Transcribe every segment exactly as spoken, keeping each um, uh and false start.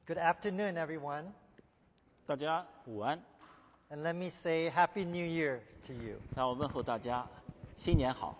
Good afternoon, everyone. 大家午安， And let me say Happy New Year to you. 让我问候大家，新年好。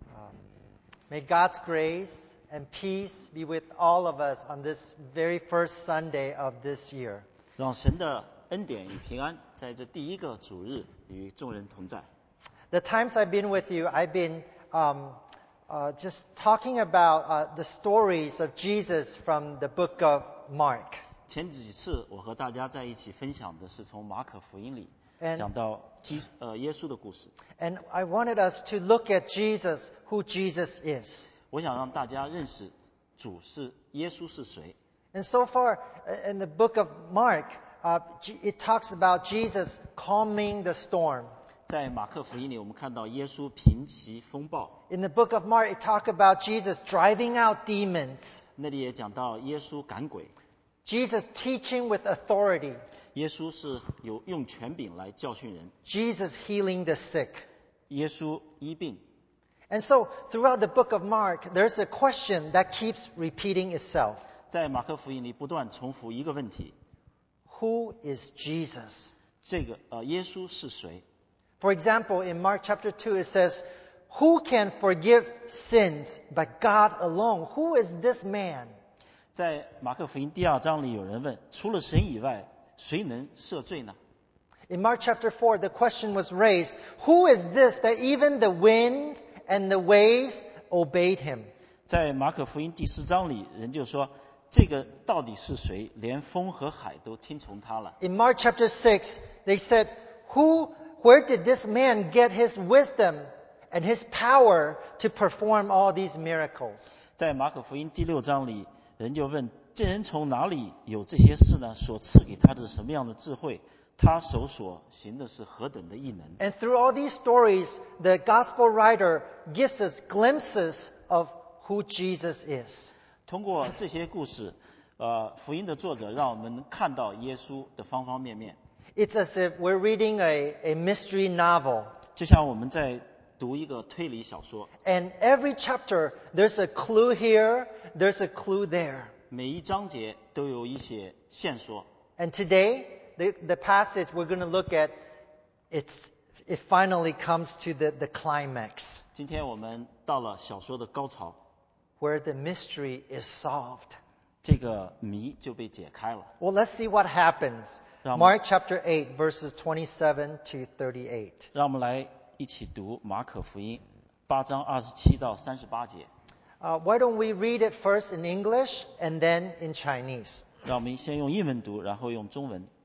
May God's grace and peace be with all of us on this very first Sunday of this year. 让神的恩典与平安在这第一个主日与众人同在。 The times I've been with you, I've been um, uh, just talking about uh, the stories of Jesus from the book of Mark. 前几次我和大家在一起分享的是从马可福音里 And- 讲到基呃耶稣的故事。 And I wanted us to look at Jesus, who Jesus is. 我想让大家认识主是耶稣是谁。 And so far uh, in the book of Mark, uh, G- it talks about Jesus calming the storm. 在马可福音里，我们看到耶稣平息风暴， In the book of Mark, it talks about Jesus driving out demons, 那里也讲到耶稣赶鬼， Jesus teaching with authority, 耶稣是有用权柄来教训人， Jesus healing the sick. 耶稣医病。 And so throughout the book of Mark, there's a question that keeps repeating itself. 在马可福音里不断重复一个问题： Who is Jesus? 这个呃耶稣是谁？ For example, in Mark chapter two, it says, Who can forgive sins but God alone? Who is this man? 在马可福音第二章里，有人问：除了神以外，谁能赦罪呢？ In Mark chapter four, the question was raised, Who is this that even the winds and the waves obeyed him? 在马可福音第四章里，人就说：这个到底是谁？连风和海都听从他了。 In Mark chapter six, they said, Who, where did this man get his wisdom and his power to perform all these miracles? 在马可福音第六章里，人就问：这人从哪里有这些事呢？所赐给他的是什么样的智慧？他手所行的是何等的异能？ And through all these stories, the gospel writer gives us glimpses of who Jesus is. 通过这些故事，呃，福音的作者让我们能看到耶稣的方方面面， It's as if we're reading a, a mystery novel. 就像我们在读一个推理小说， And every chapter, there's a clue here, there's a clue there. 每一章节都有一些线索。 And today, the, the passage we're going to look at, it's, it finally comes to the, the climax, 今天我们到了小说的高潮， where the mystery is solved. 这个谜就被解开了。 Well, let's see what happens. Ram- Mark chapter eight, verses twenty-seven to thirty-eight. 让我们来一起读马可福音八章二十七到三十八节。 Uh, why don't we read it first in English and then in Chinese? 让我们先用英文读，然后用中文。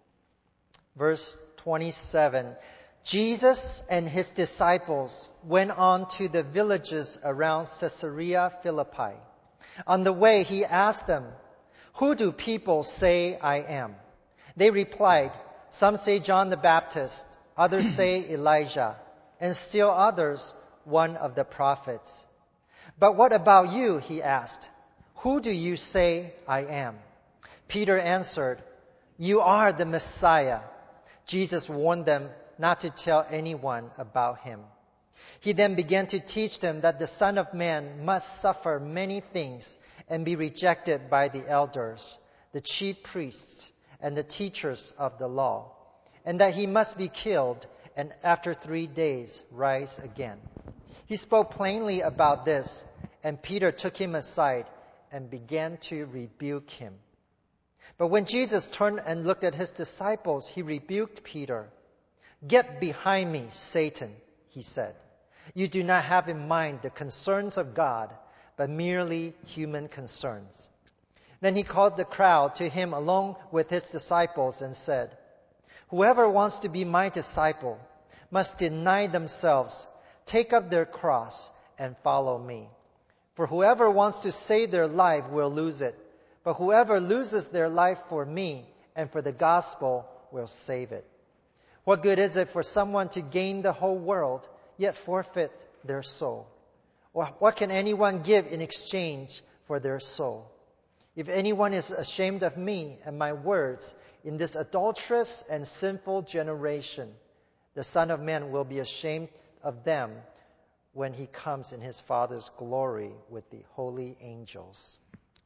Verse twenty-seven. Jesus and his disciples went on to the villages around Caesarea Philippi. On the way, he asked them, Who do people say I am? They replied, Some say John the Baptist, others say Elijah, and still others, one of the prophets. But what about you? He asked. Who do you say I am? Peter answered, You are the Messiah. Jesus warned them not to tell anyone about him. He then began to teach them that the Son of Man must suffer many things and be rejected by the elders, the chief priests, and the teachers of the law, and that he must be killed and after three days rise again. He spoke plainly about this, and Peter took him aside and began to rebuke him. But when Jesus turned and looked at his disciples, he rebuked Peter. Get behind me, Satan, he said. You do not have in mind the concerns of God, but merely human concerns. Then he called the crowd to him along with his disciples and said, Whoever wants to be my disciple must deny themselves, take up their cross, and follow me. For whoever wants to save their life will lose it, but whoever loses their life for me and for the gospel will save it. What good is it for someone to gain the whole world, yet forfeit their soul? Or what can anyone give in exchange for their soul? If anyone is ashamed of me and my words in this adulterous and sinful generation, the Son of Man will be ashamed of them when he comes in his Father's glory with the holy angels.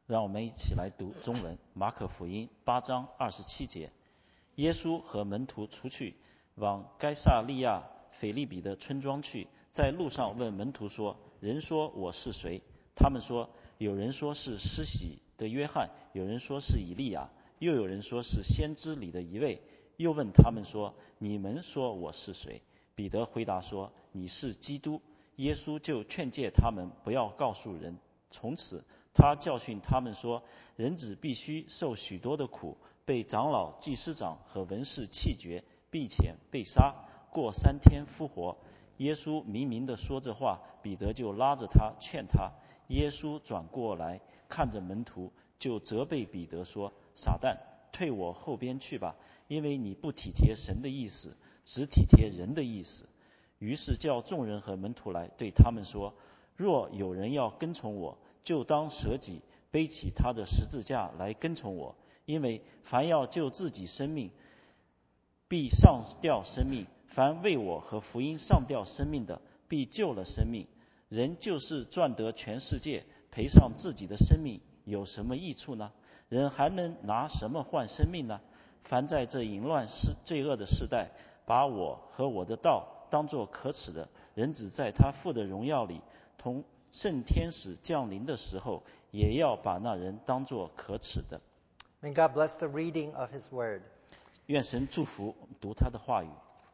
让我们一起来读中文。马可福音八章二十七节，耶稣和门徒出去，往该撒利亚腓立比的村庄去，在路上问门徒说：人说我是谁？他们说：有人说是施洗的约翰，有人说是以利亚，又有人说是先知里的一位。又问他们说：你们说我是谁？彼得回答说：你是基督。耶稣就劝诫他们不要告诉人。从此他教训他们说：人子必须受许多的苦，被长老、祭司长和文士弃绝，并且被杀，过三天复活。耶稣明明地说这话，彼得就拉着他劝他。耶稣转过来看着门徒，就责备彼得说：撒旦，退我后边去吧，因为你不体贴神的意思，只体贴人的意思。于是叫众人和门徒来，对他们说：若有人要跟从我，就当舍己，背起他的十字架来跟从我。因为凡要救自己生命，必上吊生命；凡为我和福音上吊生命的，必救了生命。人就是赚得全世界，赔上自己的生命，有什么益处呢？人还能拿什么换生命呢？凡在这淫乱罪恶的世代，把我和我的道当作可耻的，人只在他父的荣耀里，同圣天使降临的时候，也要把那人当作可耻的。 May God bless the reading of His Word. 愿神祝福读他的话语。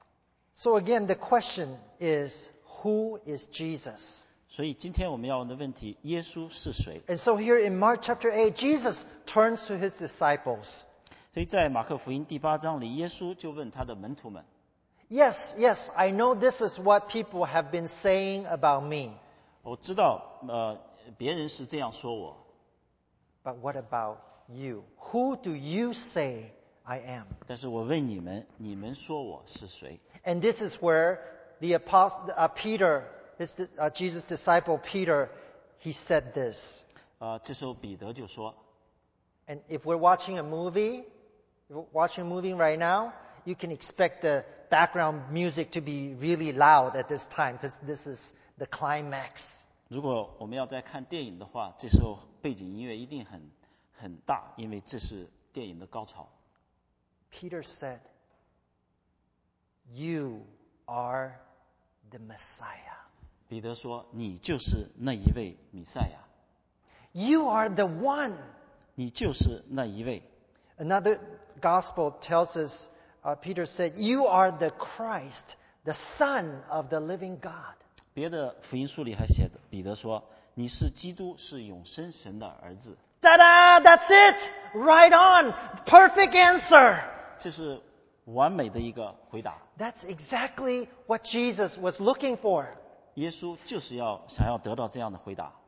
So again, the question is, who is Jesus? 所以今天我们要问的问题，耶稣是谁？ And so here in Mark chapter eight, Jesus turns to His disciples. 所以在马可福音第八章里，耶稣就问他的门徒们。 Yes, yes, I know this is what people have been saying about me. 我知道，呃，别人是这样说我。 But what about you? Who do you say I am? 但是我问你们，你们说我是谁？ And this is where the apostle uh, Peter, his, uh, Jesus' disciple Peter, he said this. 呃，这时候彼得就说， And if we're watching a movie, if we're watching a movie right now, you can expect the background music to be really loud at this time because this is the climax. 如果我们要在看电影的话，这时候背景音乐一定很很大，因为这是电影的高潮。 Peter said, "You are the Messiah." 彼得说：“你就是那一位弥赛亚， You are the one. 你就是那一位。” Another gospel tells us, uh, Peter said, "You are the Christ, the Son of the living God." 别的福音书里还写的，彼得说：“你是基督，是永生神的儿子。” Ta-da! That's it! Right on! Perfect answer! 这是完美的一个回答。 That's exactly what Jesus was looking for. 耶稣就是要想要得到这样的回答，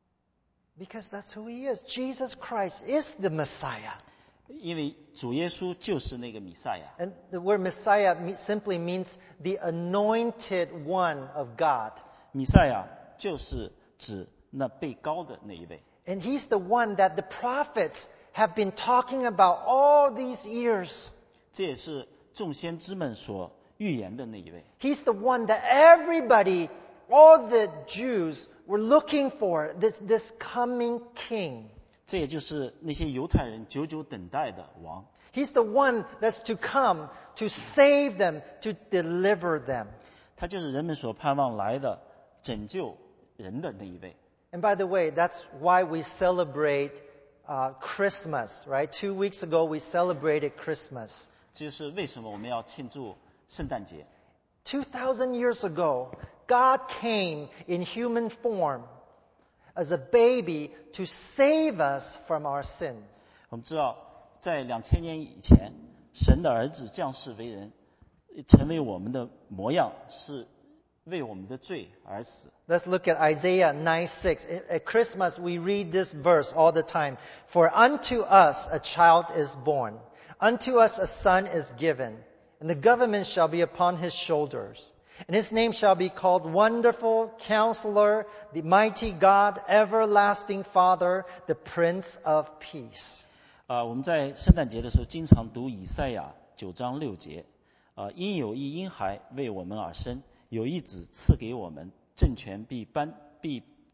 Because that's who he is. Jesus Christ is the Messiah. 因为主耶稣就是那个弥赛亚。 And the word Messiah me- simply means the anointed one of God. 弥赛亚就是指那被膏的那一位， And he's the one that the prophets have been talking about all these years. 这也是众先知们所预言的那一位。 He's the one that everybody, all the Jews were looking for, this, this coming king. 这也就是那些犹太人久久等待的王。 He's the one that's to come to save them, to deliver them. 他就是人们所盼望来的拯救人的那一位。 And by the way, that's why we celebrate uh, Christmas, right? Two weeks ago, we celebrated Christmas. 这就是为什么我们要庆祝圣诞节。 two thousand years ago, God came in human form as a baby to save us from our sins. 我们知道，在两千年以前，神的儿子降世为人，成为我们的模样，是为我们的罪而死。 Let's look at Isaiah nine six. At Christmas, we read this verse all the time. For unto us a child is born, unto us a son is given, and the government shall be upon his shoulders. And his name shall be called Wonderful Counselor, the Mighty God, Everlasting Father, the Prince of Peace. 啊、我们在圣诞节的时候经常读以赛亚九章六节，啊、因有一婴孩为我们而生，有一子赐给我们，政权必颁必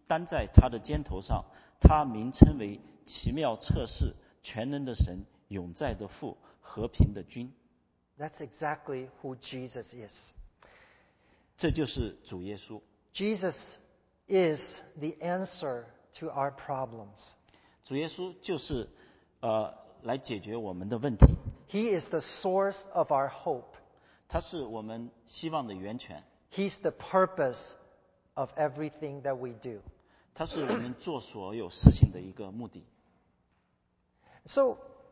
担在他的肩头上，他名称为奇妙测试、全能的神、永在的父、和平的君。 That's exactly who Jesus is. 这就是主耶稣。 Jesus is the answer to our problems. 主耶稣就是呃来解决我们的问题， He is the source of our hope. 他是我们希望的源泉， He's the purpose of everything that we do. 他是我们做所有事情的一个目的。 So,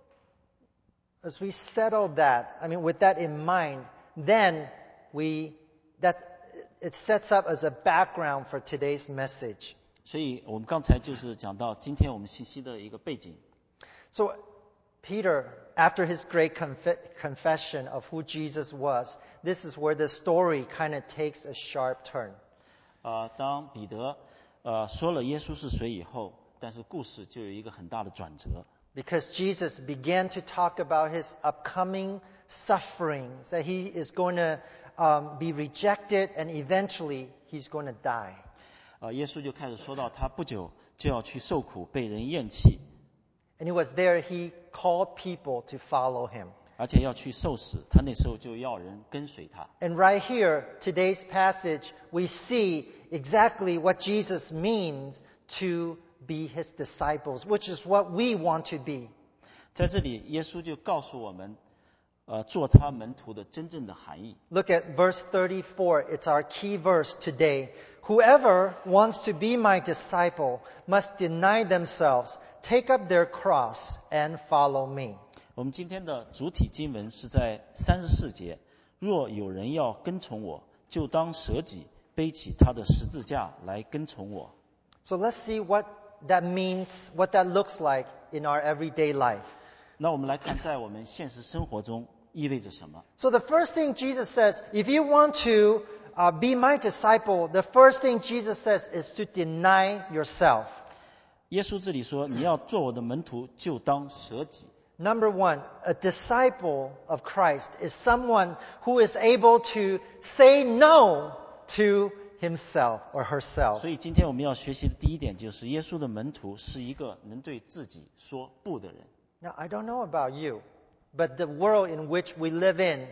as we settle that, I mean, with that in mind, then we, that, it sets up as a background for today's message. 所以我们刚才就是讲到今天我们信息的一个背景。 So, Peter, after his great conf- confession of who Jesus was, this is where the story kind of takes a sharp turn. 呃，当彼得呃说了耶稣是谁以后，但是故事就有一个很大的转折。 Because Jesus began to talk about his upcoming sufferings, that he is going to um, be rejected and eventually he's going to die. 呃，耶稣就开始说到他不久就要去受苦，被人厌弃， And it was there he called people to follow him. 而且要去受死。他那时候就要人跟随他。 And right here, today's passage, we see exactly what Jesus means to be his disciples, which is what we want to be. 在这里，耶稣就告诉我们，呃，做他门徒的真正的含义。 Look at verse thirty-four. It's our key verse today. Whoever wants to be my disciple must deny themselves, take up their cross, and follow me. 我们今天的主体经文是在三十四节。若有人要跟从我，就当舍己，背起他的十字架来跟从我。 So let's see what that means, what that looks like in our everyday life. 那我们来看，在我们现实生活中意味着什么？ So the first thing Jesus says, if you want to uh, be my disciple, the first thing Jesus says is to deny yourself. 耶稣这里说，你要做我的门徒，就当舍己。 Number one, a disciple of Christ is someone who is able to say no to himself or herself. 所以今天我们要学习的第一点就是，耶稣的门徒是一个能对自己说不的人。 Now, I don't know about you, but the world in which we live in,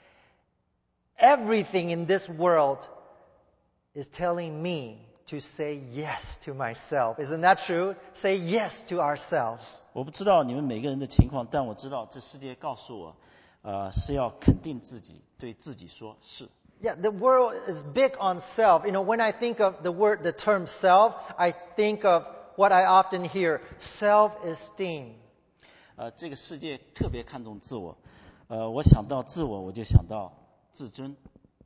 everything in this world is telling me to say yes to myself. Isn't that true? Say yes to ourselves. 我不知道你们每个人的情况，但我知道这世界告诉我，呃，是要肯定自己，对自己说是。 Yeah, the world is big on self. You know, when I think of the word, the term self, I think of what I often hear, self-esteem. 呃，这个世界特别看重自我，呃，我想到自我，我就想到自尊。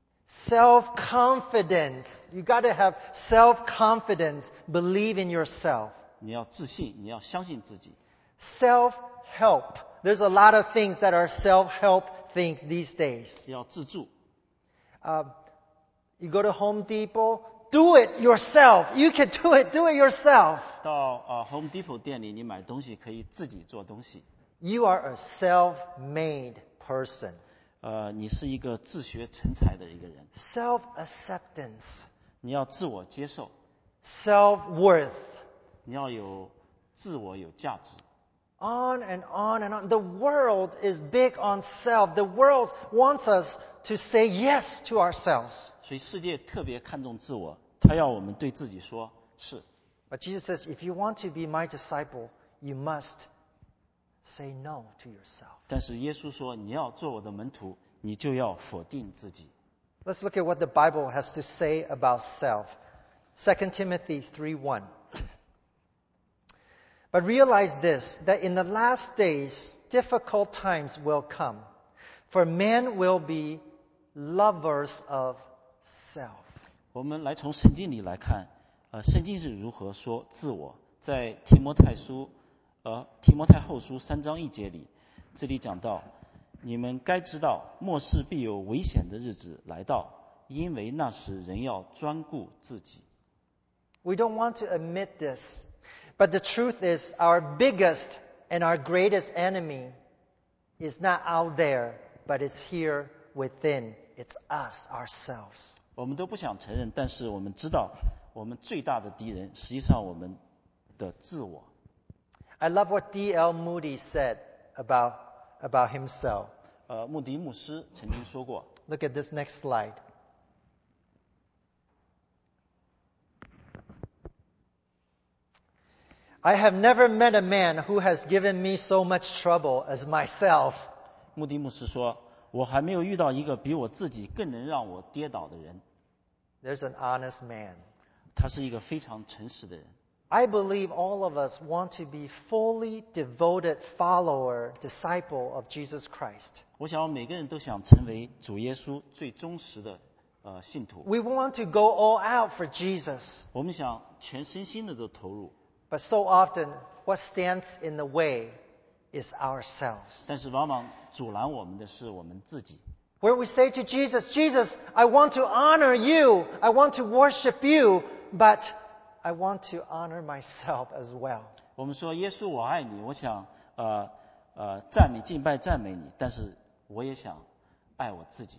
Self-confidence. You got to have self-confidence. Believe in yourself. 你要自信，你要相信自己。 Self-help. There's a lot of things that are self-help things these days. 要自助。 Uh, you go to Home Depot, do it yourself. You can do it. Do it yourself. 到呃 Home Depot 店里，你买东西可以自己做东西。 You are a self-made person. 呃，你是一个自学成才的一个人， Self-acceptance. 你要自我接受， Self-worth. 你要有自我有价值。 On and on and on. The world is big on self. The world wants us to say yes to ourselves. 所以世界特别看重自我，他要我们对自己说是。 But Jesus says, if you want to be my disciple, you must say no to yourself. 但是耶稣说，你要做我的门徒，你就要否定自己。 Let's look at what the Bible has to say about self. Second Timothy three one. But realize this, that in the last days, difficult times will come. For men will be lovers of self. 我们来从圣经里来看，呃，圣经是如何说自我。在提摩太书，呃，提摩太后书三章一节里，这里讲到，你们该知道，末世必有危险的日子来到，因为那时人要专顾自己。 We don't want to admit this, but the truth is our biggest and our greatest enemy is not out there, but it's here within. It's us, ourselves. 我们都不想承认，但是我们知道， 我们最大的敌人实际上我们的自我。 I love what D L Moody said about, about himself. 呃，穆迪牧师曾经说过， Look at this next slide. I have never met a man who has given me so much trouble as myself. 穆迪牧师说，我还没有遇到一个比我自己更能让我跌倒的人。 There's an honest man. 他是一个非常诚实的人。 I believe all of us want to be fully devoted follower, disciple of Jesus Christ. 我想每个人都想成为主耶稣最忠实的呃信徒。 We want to go all out for Jesus. 我们想全身心的都投入， But so often, what stands in the way is ourselves. 但是往往阻拦我们的是我们自己。 Where we say to Jesus, Jesus, I want to honor you. I want to worship you, but I want to honor myself as well. 我们说耶稣我爱你，我想呃呃赞美敬拜赞美你，但是我也想爱我自己。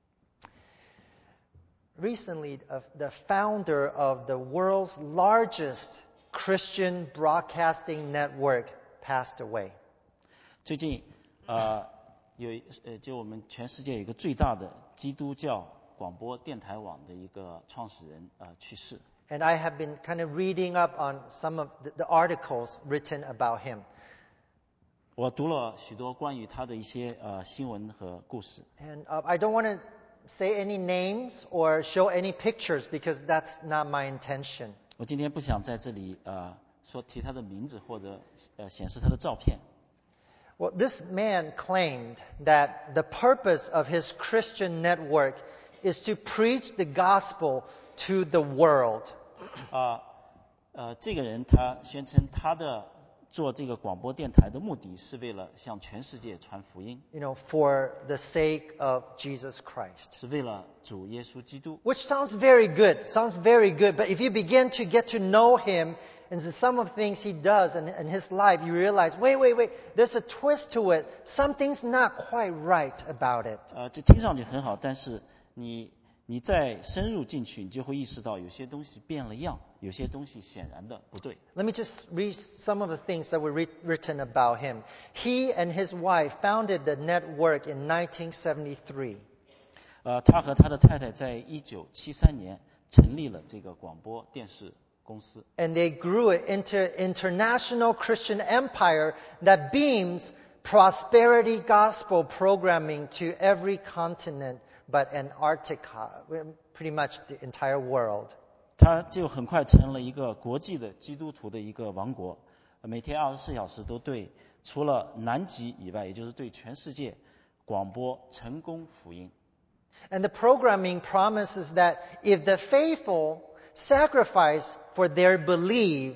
Recently, uh, the founder of the world's largest Christian broadcasting network passed away. 最近呃有呃就我们全世界有一个最大的基督教广播电台网的一个创始人呃去世。 And I have been kind of reading up on some of the, the articles written about him. 我读了许多关于他的一些呃新闻和故事。 And uh, I don't want to say any names or show any pictures because that's not my intention. 我今天不想在这里呃说提他的名字或者呃显示他的照片。 Well, this man claimed that the purpose of his Christian network is to preach the gospel to the world. 啊呃这个人他宣称他的做这个广播电台的目的是为了向全世界传福音， You know, for the sake of Jesus Christ. 是为了主耶稣基督。 Which sounds very good, sounds very good. But if you begin to get to know him and some of the things he does in, in his life, you realize, wait, wait, wait, there's a twist to it. Something's not quite right about it. 呃，这听上去很好，但是你你再深入进去，你就会意识到有些东西变了样，有些东西显然的不对。 Let me just read some of the things that were re- written about him. He and his wife founded the network in nineteen seventy-three. 呃，他和他的太太在一九七三年成立了这个广播电视公司， And they grew it into international Christian empire that beams prosperity gospel programming to every continent but Antarctica, pretty much the entire world. 他就很快成了一个国际的基督徒的一个王国，每天二十四小时都对除了南极以外，也就是对全世界广播成功福音。 And the programming promises that if the faithful sacrifice for their belief,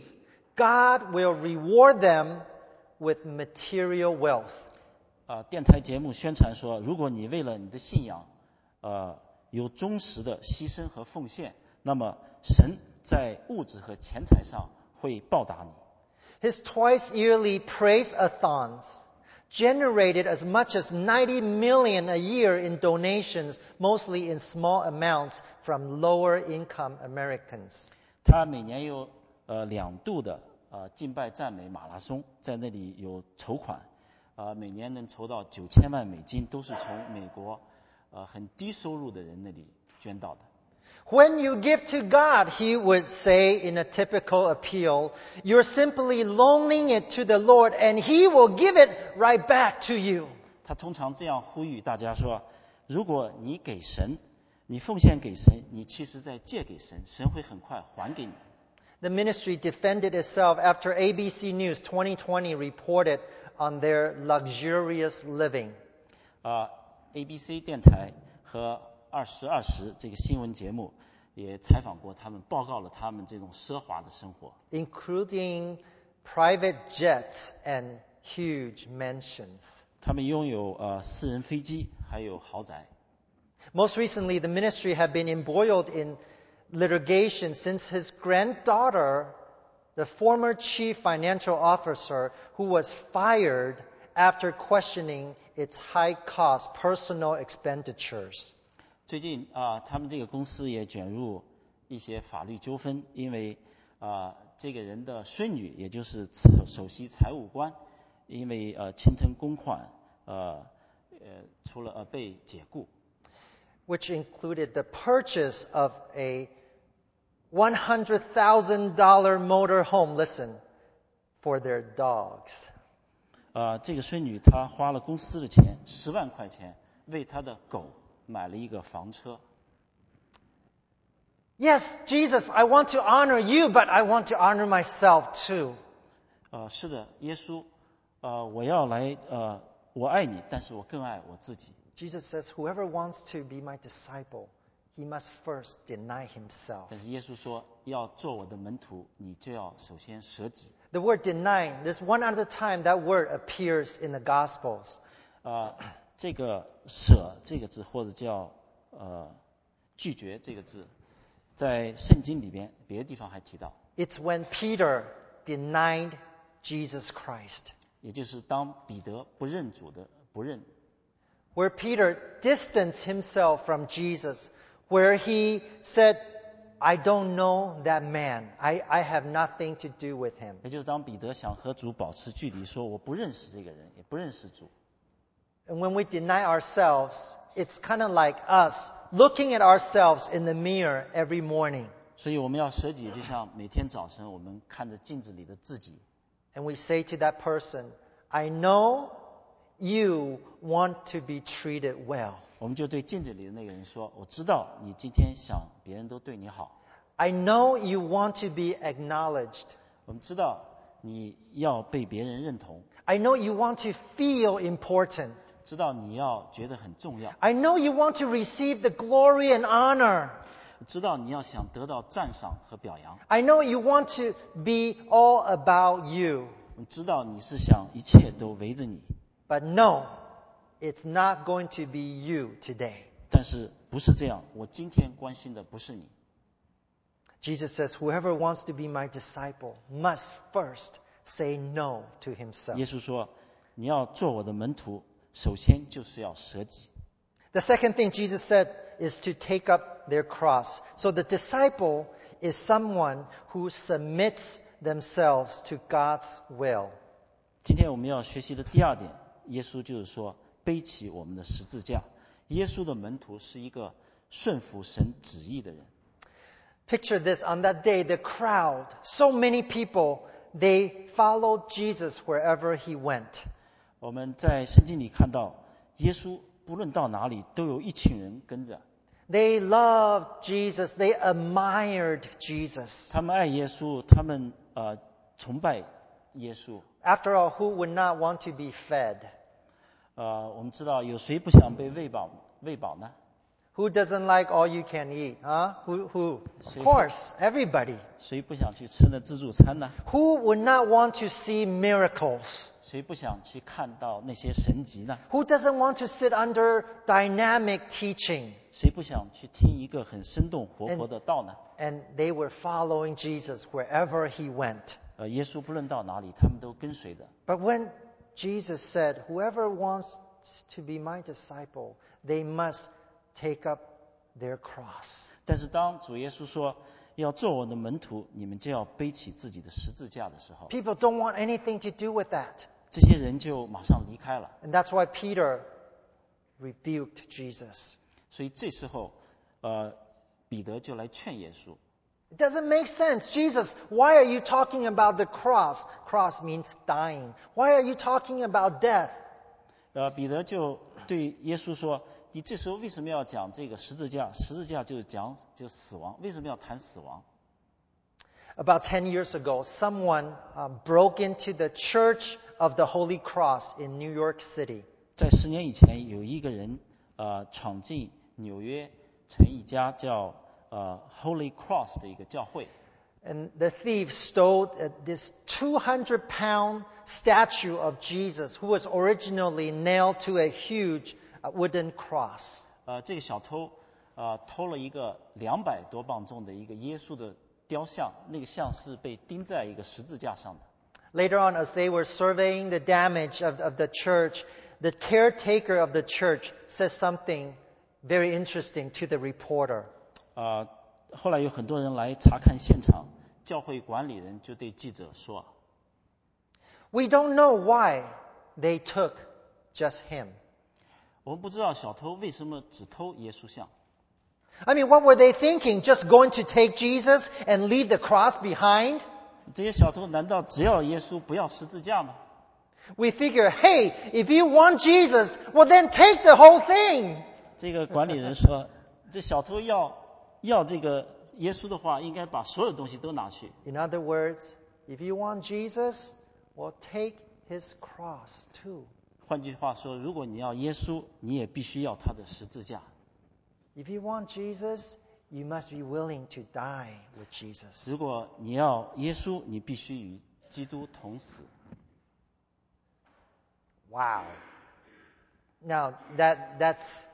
God will reward them with material wealth. 啊、电台节目宣传说，如果你为了你的信仰，呃，有忠实的牺牲和奉献，那么神在物质和钱财上会报答你。 His twice yearly praise-a-thons generated as much as ninety million a year in donations, mostly in small amounts from lower income Americans. 他每年有呃两度的呃敬拜赞美马拉松，在那里有筹款，呃每年能筹到九千万美金，都是从美国呃很低收入的人那里捐到的。 When you give to God, he would say in a typical appeal, you're simply loaning it to the Lord and he will give it right back to you. 他通常这样呼吁大家说，如果你给神，你奉献给神，你其实在借给神，神会很快还给你。 The ministry defended itself after A B C News twenty twenty reported on their luxurious living. 啊、A B C 电台和二十二十这个新闻节目也采访过他们，报告了他们这种奢华的生活， including private jets and huge mansions. 他们拥有呃私人飞机，还有豪宅。 Most recently, the ministry had been embroiled in litigation since his granddaughter, the former chief financial officer, who was fired after questioning its high-cost personal expenditures. 最近啊、他们这个公司也卷入一些法律纠纷，因为啊、呃、这个人的孙女，也就是首席财务官，因为呃侵吞公款，呃呃除了呃被解雇。 which included the purchase of a one hundred thousand dollars motor home, listen, for their dogs. 呃，这个孙女她花了公司的钱十万块钱，为她的狗买了一个房车。 Yes, Jesus, I want to honor you, but I want to honor myself too. 呃，是的，耶稣，呃，我要来，呃，我爱你，但是我更爱我自己。 Jesus says, whoever wants to be my disciple, he must first deny himself. 但是耶稣说，要做我的门徒，你就要首先舍己。 The word deny, there's one other time that word appears in the Gospels. 呃，这个舍这个字，或者叫呃拒绝这个字，在圣经里边别的地方还提到。 It's when Peter denied Jesus Christ. 也就是当彼得不认主的不认。 Where Peter distanced himself from Jesus, where he said, I don't know that man. I, I have nothing to do with him. 也就是当彼得想和主保持距离，说我不认识这个人，也不认识主。 And when we deny ourselves, it's kind of like us looking at ourselves in the mirror every morning. 所以我们要舍己，就像每天早晨我们看着镜子里的自己。 And we say to that person, I know you want to be treated well. 我们就对镜子里的那个人说，我知道你今天想别人都对你好。 I know you want to be acknowledged. 我们知道你要被别人认同。 I know you want to feel important. 知道你要觉得很重要。 I know you want to receive the glory and honor. 知道你要想得到赞赏和表扬。 I know you want to be all about you. 我知道你是想一切都围着你。 But no, it's not going to be you today. 但是不是这样，我今天关心的不是你。 Jesus says, whoever wants to be my disciple must first say no to himself. 耶稣说，你要做我的门徒，首先就是要舍己。 The second thing Jesus said is to take up their cross. So the disciple is someone who submits themselves to God's will. 今天我们要学习的第二点，耶稣就是说，背起我们的十字架。耶稣的门徒是一个顺服神旨意的人。 Picture this, on that day, the crowd, so many people, they followed Jesus wherever he went. 我们在圣经里看到，耶稣不论到哪里，都有一群人跟着。 They loved Jesus. They admired Jesus. 他们爱耶稣，他们呃崇拜耶稣。 After all, who would not want to be fed? 呃，我们知道有谁不想被喂饱喂饱呢？ Who doesn't like all you can eat? Huh? Who? Who? Of 谁- course, everybody. 谁不想去吃那自助餐呢？ Who would not want to see miracles? 谁不想去看到那些神迹呢？ Who doesn't want to sit under dynamic teaching? 谁不想去听一个很生动活泼的道呢？ And they were following Jesus wherever he went. 呃，耶稣不论到哪里，他们都跟随着。 But when Jesus said, whoever wants to be my disciple, they must take up their cross. 但是当主耶稣说要做我的门徒，你们就要背起自己的十字架的时候， People don't want anything to do with that. 这些人就马上离开了。 And that's why Peter rebuked Jesus. 所以这时候，呃，彼得就来劝耶稣。 It doesn't make sense. Jesus, why are you talking about the cross? Cross means dying. Why are you talking about death? 呃，彼得就对耶稣说：“你这时候为什么要讲这个十字架？十字架就是讲就死亡，为什么要谈死亡？” About ten years ago, someone um, broke into the Church of the Holy Cross in New York City. 在十年以前，有一个人呃闯进纽约城一家叫呃 Holy Cross 的一个教会。 And the thief stole uh, this two hundred pound statue of Jesus, who was originally nailed to a huge uh, wooden cross. 呃，这个小偷呃偷了一个两百多磅重的一个耶稣的雕像，那个像是被钉在一个十字架上的。 Later on, as they were surveying the damage of, of the church, the caretaker of the church says something very interesting to the reporter. 呃后来有很多人来查看现场，教会管理人就对记者说 We don't know why they took just him. 我们不知道小偷为什么只偷耶稣像。 I mean, what were they thinking? Just going to take Jesus and leave the cross behind? 这些小偷难道只要耶稣不要十字架吗？ We figure, hey, if you want Jesus, well then take the whole thing. 这个管理人说，这小偷要要这个耶稣的话，应该把所有东西都拿去。 In other words, if you want Jesus, well take his cross too. 换句话说，如果你要耶稣，你也必须要他的十字架。 If you want Jesus, you must be willing to die with Jesus. 如果你要耶稣，你必须与基督同死。 Wow. Now that that's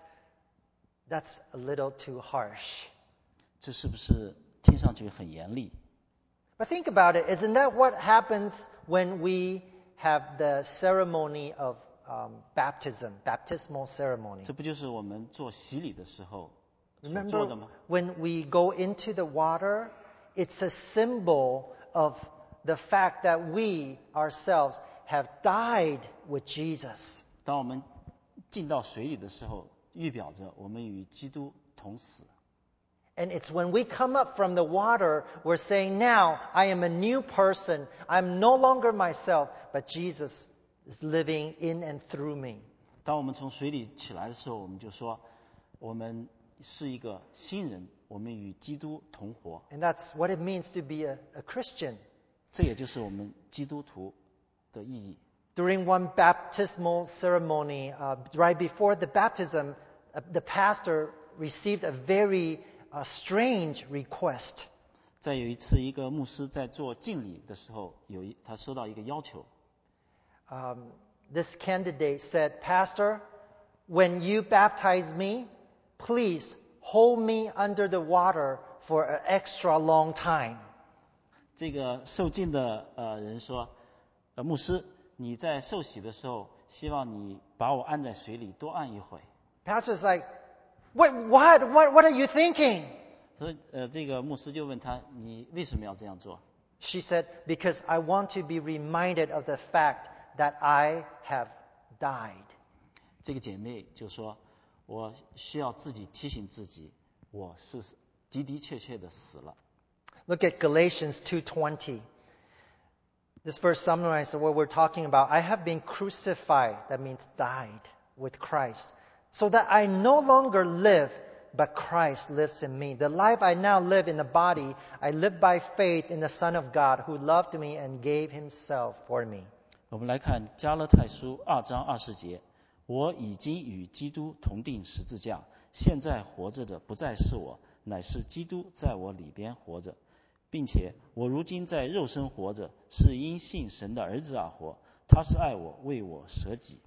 that's a little too harsh. 这是不是听上去很严厉？ But think about it. Isn't that what happens when we have the ceremony of um, baptism, baptismal ceremony? 这不就是我们做洗礼的时候所做 Remember 的吗？ when we go into the water, it's a symbol of the fact that we ourselves have died with Jesus. 当我们进到水里的时候，预表着我们与基督同死。 And it's when we come up from the water, we're saying, now I am a new person. I'm no longer myself, but Jesus is living in and through me. 当我们从水里起来的时候，我们就说，我们是一个新人，我们与基督同活。 And that's what it means to be a, a Christian. 这也就是我们基督徒的意义。 During one baptismal ceremony, uh, right before the baptism, uh, the pastor received a very uh, strange request. 在有一次，一个牧师在做敬礼的时候，有一他收到一个要求。 Um, this candidate said, Pastor, when you baptize me, please hold me under the water for an extra long time. 这个受敬的呃人说，呃牧师，你在受洗的时候，希望你把我按在水里多按一会。 Pastor's like, what, what, what, what are you thinking? 所以呃这个牧师就问他，你为什么要这样做？ She said, because I want to be reminded of the fact that I have died. 这个姐妹就说，我需要自己提醒自己，我是的的确确的死了。 Look at Galatians two twenty. This verse summarizes what we're talking about. I have been crucified, that means died, with Christ, so that I no longer live, but Christ lives in me. The life I now live in the body, I live by faith in the Son of God who loved me and gave himself for me. 我们来看加拉太书二章二十节，我已经与基督同定十字架，现在活着的不再是我，乃是基督在我里边活着，并且我如今在肉身活着，是因信神的儿子而活，他是爱我，为我舍己。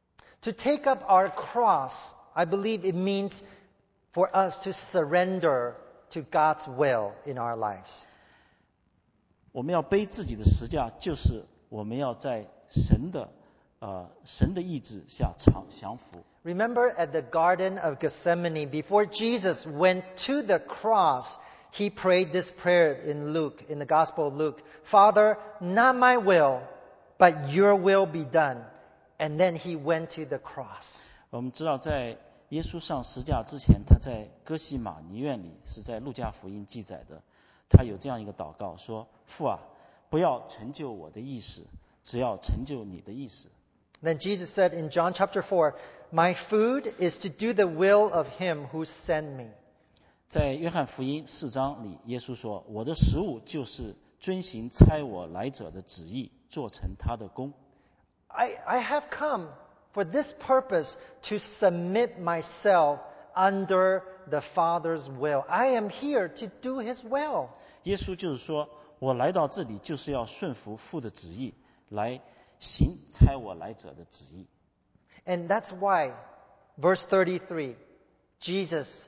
To take up our cross, I believe it means for us to surrender to God's will in our lives. 我们要背自己的十架，就是我们要在神的呃神的意志下降降服。 Remember at the Garden of Gethsemane, before Jesus went to the cross, he prayed this prayer in Luke, in the Gospel of Luke. Father, not my will, but your will be done. And then he went to the cross. 我们知道，在耶稣上十架之前，他在哥西马尼院里，是在路加福音记载的。他有这样一个祷告，说：“父啊，不要成就我的意思，只要成就你的意思。” Then Jesus said in John chapter four, my food is to do the will of him who sent me. 在约翰福音四章里，耶稣说：“我的食物就是遵行差我来者的旨意，做成他的功。” I, I have come for this purpose to submit myself under the Father's will. I am here to do his will. 耶稣就是说，我来到这里就是要顺服父的旨意，来行差我来者的旨意。 And that's why, verse thirty-three, Jesus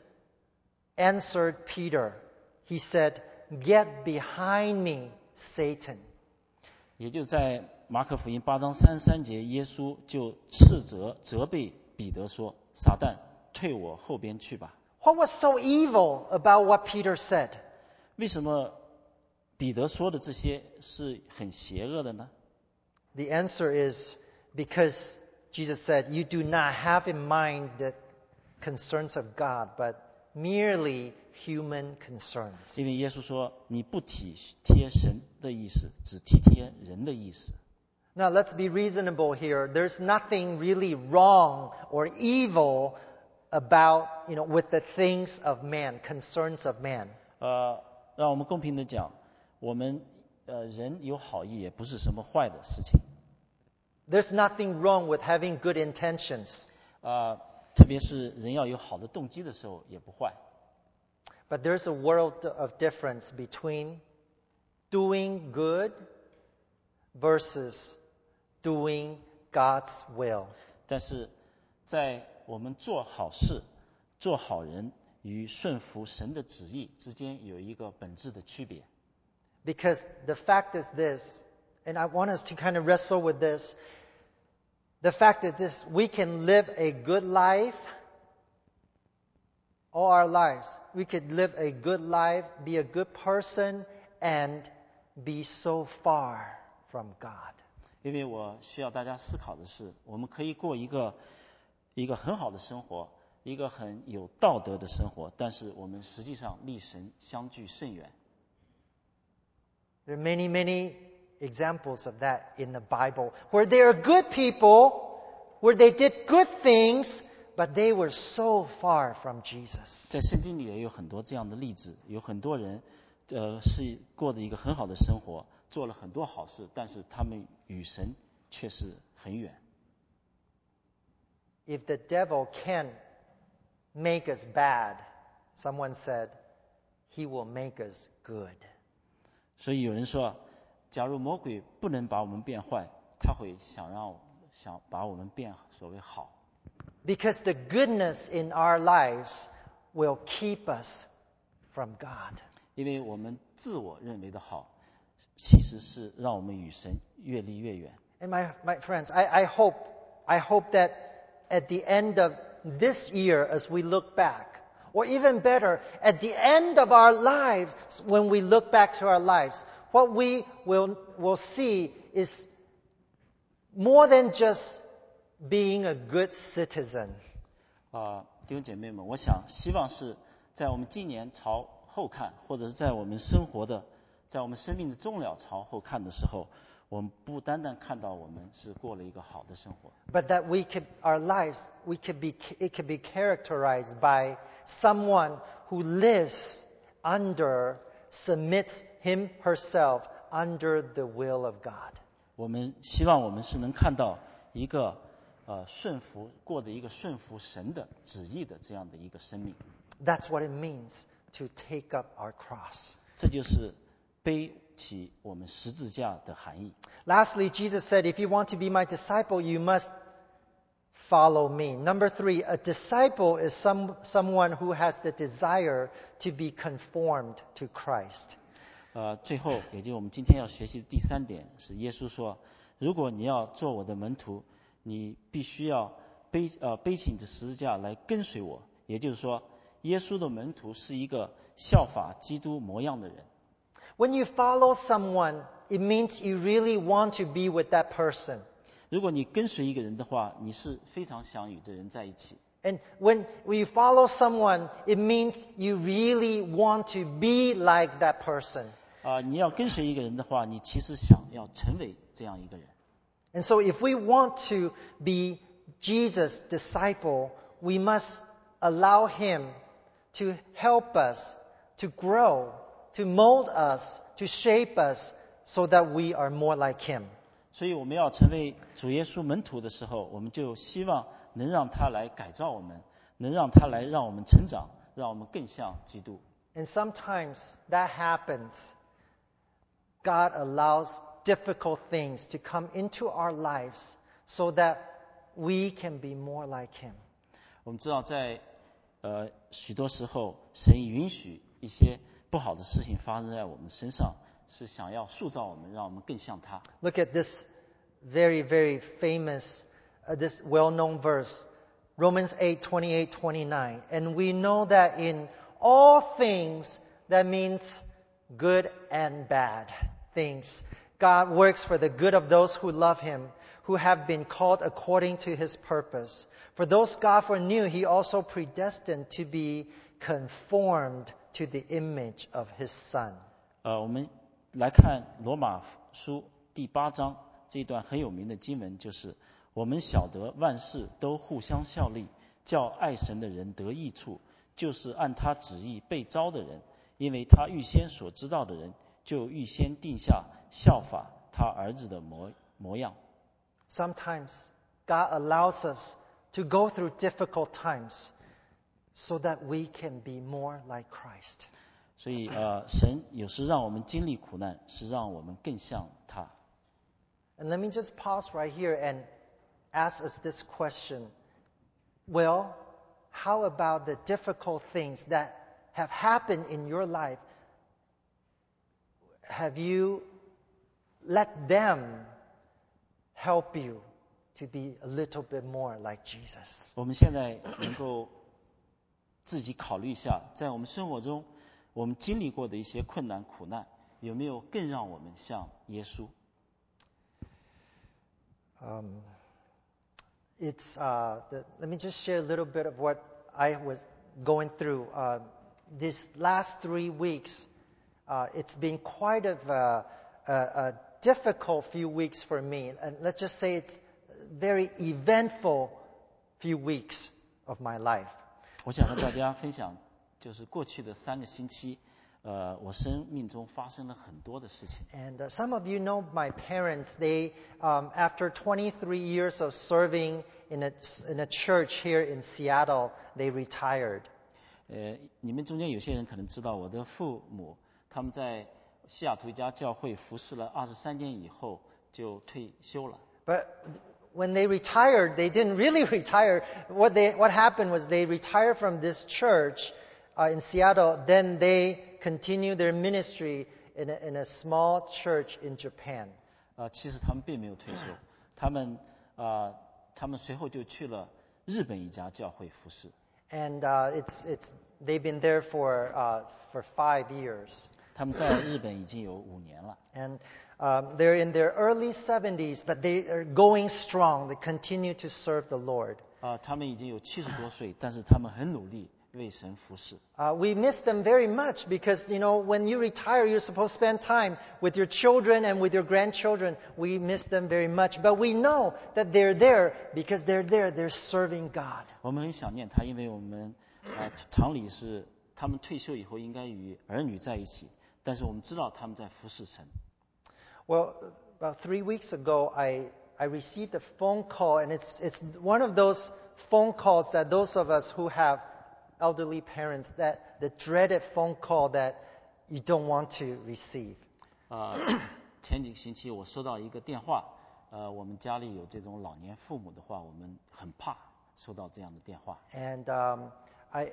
answered Peter. He said, get behind me, Satan. 也就在马可福音八章三十三节，耶稣就斥责责备彼得说：“撒旦，退我后边去吧。” What was so evil about what Peter said? 为什么彼得说的这些是很邪恶的呢？ The answer is because Jesus said, you do not have in mind the concerns of God, but merely human concerns. 因为耶稣说，你不体贴神的意思，只体贴人的意思。 Now let's be reasonable here. There's nothing really wrong or evil about, you know, with the things of man, concerns of man. 呃，让我们公平的讲，我们呃人有好意，也不是什么坏的事情。 There's nothing wrong with having good intentions. 啊、特别是人要有好的动机的时候，也不坏。 But there's a world of difference between doing good versus doing God's will. 但是在我们做好事、做好人与顺服神的旨意之间有一个本质的区别。 Because the fact is this, and I want us to kind of wrestle with this. The fact is this, we can live a good life all our lives. We could live a good life, be a good person, and be so far from God. 因为我需要大家思考的是，我们可以过一个一个很好的生活，一个很有道德的生活，但是我们实际上离神相距甚远。 There are many, many examples of that in the Bible, where they are good people, where they did good things, but they were so far from Jesus. 在圣经里也有很多这样的例子，有很多人，呃，是过着一个很好的生活，做了很多好事，但是他们与神却是很远。 If the devil can make us bad, someone said, he will make us good. 所以有人说，假如魔鬼不能把我们变坏，他会想让想把我们变所谓好。 Because the goodness in our lives will keep us from God. 因为我们自我认为的好，其实是让我们与神越离越远。 And my, my friends, I, I hope, I hope that at the end of this year, as we look back, or even better, at the end of our lives, when we look back to our lives, what we will, will see is more than just being a good citizen. 啊、弟兄姐妹们，我想希望是在我们今年朝后看，或者是在我们生活的，在我们生命的终了朝后看的时候，我们不单单看到我们是过了一个好的生活， But that we could, our lives, we could be, it could be characterized by someone who lives under, submits him, herself, under the will of God. 我们希望我们是能看到一个呃顺服过的一个顺服神的旨意的这样的一个生命。 That's what it means to take up our cross. 这就是背起我们十字架的含义。 Lastly, Jesus said, if you want to be my disciple, you must follow me. Number three, a disciple is some, someone who has the desire to be conformed to Christ. 呃，最后也就是我们今天要学习的第三点是，耶稣说，如果你要做我的门徒，你必须要背呃背起你的十字架来跟随我。也就是说，耶稣的门徒是一个效法基督模样的人。 When you follow someone, it means you really want to be with that person. 如果你跟随一个人的话，你是非常想与这人在一起。 And when, when you follow someone, it means you really want to be like that person. 啊、你要跟随一个人的话，你其实想要成为这样一个人。 And so if we want to be Jesus' disciple, we must allow him to help us, to grow, to mold us, to shape us so that we are more like him. 所以我们要成为主耶稣门徒的时候，我们就希望能让他来改造我们，能让他来让我们成长，让我们更像基督。 And sometimes that happens. God allows difficult things to come into our lives so that we can be more like him. 我们知道在呃许多时候，神允许一些不好的事情发生在我们身上，是想要塑造我们，让我们更像他。 Look at this very, very famous, uh, this well-known verse. Romans eight, twenty-eight, twenty-nine. And we know that in all things, that means good and bad things, God works for the good of those who love Him, who have been called according to His purpose. For those God foreknew, He also predestined to be conformed to the image of His Son. 呃，我们来看罗马书第八章这一段很有名的经文，就是我们晓得万事都互相效力，叫爱神的人得益处，就是按他旨意被招的人，因为他预先所知道的人，就预先定下效法他儿子的模模样。 Sometimes God allows us to go through difficult times so that we can be more like Christ. 所以呃，神有时让我们经历苦难，是让我们更像他。 And let me just pause right here and ask us this question. Well, how about the difficult things that have happened in your life? Have you let them help you to be a little bit more like Jesus? 我们现在能够自己考虑一下，在我们生活中我们经历过的一些困难苦难，有没有更让我们像耶稣？ Um, it's uh, the, let me just share a little bit of what I was going through. Uh, these last three weeks, uh, it's been quite of a, a, a difficult few weeks for me. And let's just say it's a very eventful few weeks of my life. 我想和大家分享，就是过去的三个星期，呃，我生命中发生了很多的事情。 And uh, some of you know my parents. They, um, after twenty-three years of serving in a in a church here in Seattle, they retired. 呃，你们中间有些人可能知道，我的父母他们在西雅图一家教会服侍了二十三年以后就退休了。 But when they retired, they didn't really retire. What they what happened was they retired from this church uh, in Seattle. Then they continued their ministry in a, in a small church in Japan. 呃，其实他们并没有退休，他们啊、呃，他们随后就去了日本一家教会服侍。 And uh, it's it's they've been there for uh, for five years. 他们在日本已经有五年了。 And um, they're in their early seventies, but they are going strong. They continue to serve the Lord. 啊、他们已经有七十多岁，但是他们很努力为神服侍。 Uh, we miss them very much because, you know, when you retire, you're supposed to spend time with your children and with your grandchildren. We miss them very much. But we know that they're there because they're there. They're serving God. 我们很想念他，因为我们啊、常理是他们退休以后应该与儿女在一起，但是我们知道他们在服侍神。 Well, about three weeks ago, I I received a phone call, and it's it's one of those phone calls that those of us who have elderly parents, that the dreaded phone call that you don't want to receive. 啊、前几个星期我收到一个电话，呃，我们家里有这种老年父母的话，我们很怕收到这样的电话。 And um, I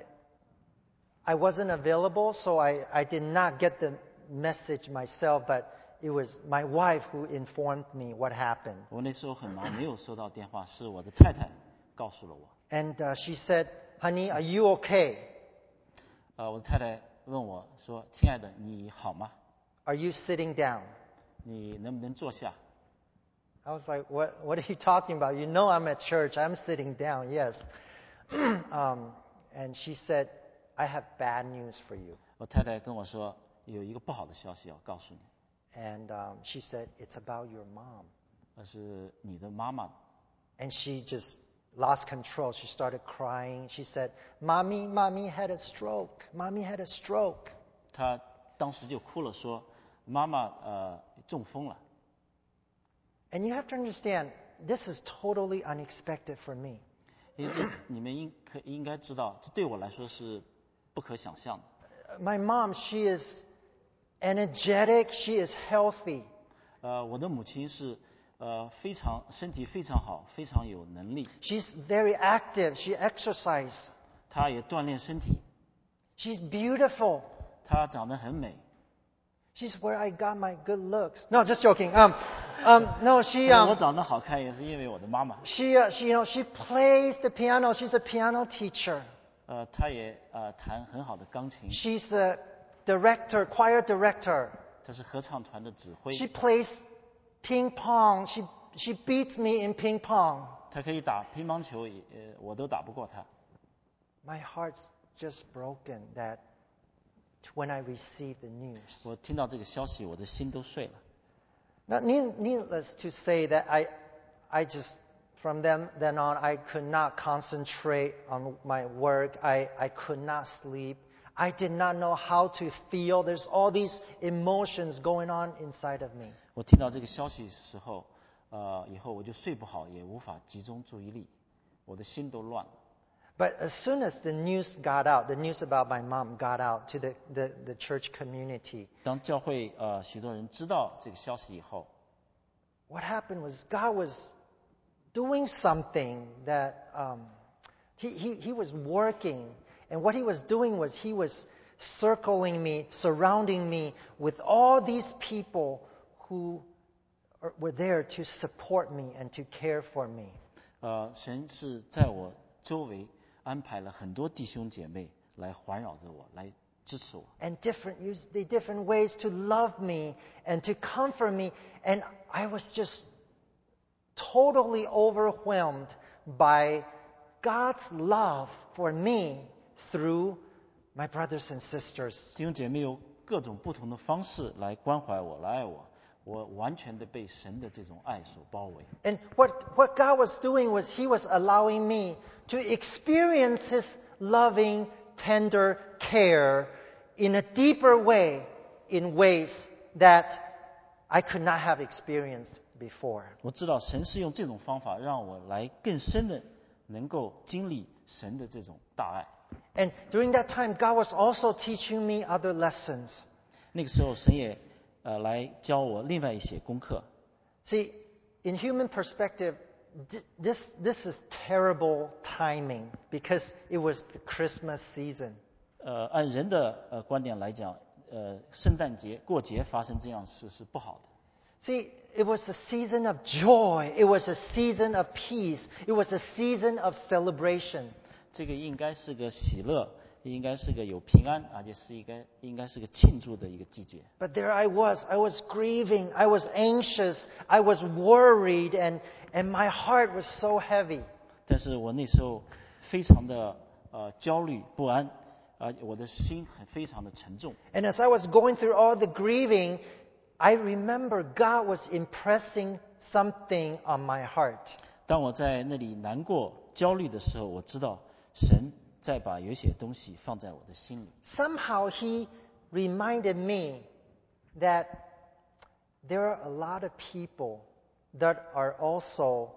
I wasn't available, so I, I did not get the message myself, but it was my wife who informed me what happened. 我那时候很忙，没有收到电话，是我的太太告诉了我。 And uh, she said, "Honey, are you okay? 呃，我的太太问我说：“亲爱的，你好吗？ Are you sitting down?" 你能不能坐下？” I was like, "What What are you talking about? You know I'm at church. I'm sitting down. Yes." um, and she said, "I have bad news for you." 我太太跟我说，有一个不好的消息要告诉你， And um, she said, "It's about your mom." 那是你的妈妈。 And she just lost control. She started crying. She said, "Mommy, Mommy had a stroke. Mommy had a stroke." 她当时就哭了，说：“妈妈呃中风了。” And you have to understand, this is totally unexpected for me. 因为这你们应可应该知道，这对我来说是不可想象的。 My mom, she is energetic. She is healthy. 呃，我的母亲是呃非常身体非常好，非常有能力， She's very active. She exercises. 她也锻炼身体， She's beautiful. 她长得很美。 She's where I got my good looks. No, just joking. Um, Um, no, she 我 um, 长得好看也是因为我的妈妈。 she uh, she you know she plays the piano. She's a piano teacher. 呃，她也呃弹很好的钢琴， She's a director, choir director. 她是合唱团的指挥， She plays ping pong. She she beats me in ping pong. 她可以打乒乓球，也呃我都打不过她。 My heart's just broken that when I received the news. 我听到这个消息，我的心都碎了。 Now, need- needless to say that I, I just, from them then on, I could not concentrate on my work. I, I could not sleep. I did not know how to feel. There's all these emotions going on inside of me. 我听到这个消息的时候，呃，以后我就睡不好，也无法集中注意力，我的心都乱了。 But as soon as the news got out, the news about my mom got out to the, the, the church community, 当教会呃许多人知道这个消息以后， what happened was God was doing something that um, he, he, he was working. And what he was doing was he was circling me, surrounding me with all these people who are, were there to support me and to care for me. 呃，神是在我周围安排了很多弟兄姐妹来环绕着我，来支持我。 And different, use the different ways to love me and to comfort me. And I was just totally overwhelmed by God's love for me through my brothers and sisters. 弟兄姐妹有各种不同的方式来关怀我，来爱我，我完全的被神的这种爱所包围。 And what, what God was doing was He was allowing me to experience His loving, tender care in a deeper way, in ways that I could not have experienced before. 我知道神是用这种方法让我来更深的能够经历神的这种大爱。 And during that time, God was also teaching me other lessons. 那个时候神也呃来教我另外一些功课。 See, in human perspective, thi- this, this is terrible timing because it was the Christmas season. 呃，按人的呃观点来讲，呃，圣诞节过节发生这样的事是不好的。 See, it was a season of joy. It was a season of peace. It was a season of celebration. 这个应该是个喜乐，应该是个有平安，而且是一个应该是个庆祝的一个季节。 But there I was. I was grieving. I was anxious. I was worried. And, and my heart was so heavy. 但是我那时候非常的呃焦虑不安，啊、我的心很非常的沉重。 And as I was going through all the grieving, I remember God was impressing something on my heart. 当我在那里难过、焦虑的时候，我知道神在把有一些东西放在我的心里。 Somehow He reminded me that there are a lot of people that are also